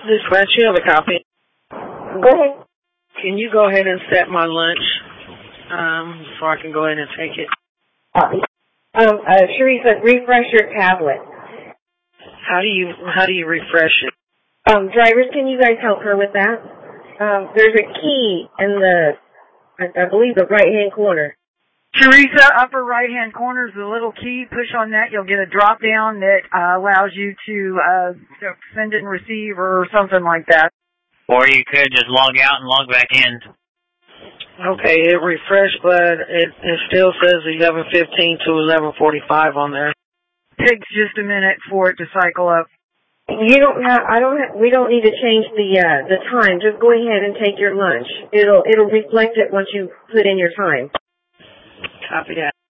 Dispatch, you have a copy. Go ahead. Can you go ahead and set my lunch so I can go ahead and take it? Teresa, refresh your tablet. How do you refresh it? Drivers, can you guys help her with that? There's a key in I believe, the right-hand corner. Teresa, upper right-hand corner is the little key. Push on that. You'll get a drop-down that allows you to send and receive or something like that. Or you could just log out and log back in. Okay, it refreshed, but it still says 11:15 to 11:45 on there. Takes just a minute for it to cycle up. We don't need to change the time. Just go ahead and take your lunch. It'll reflect it once you put in your time. Copy that.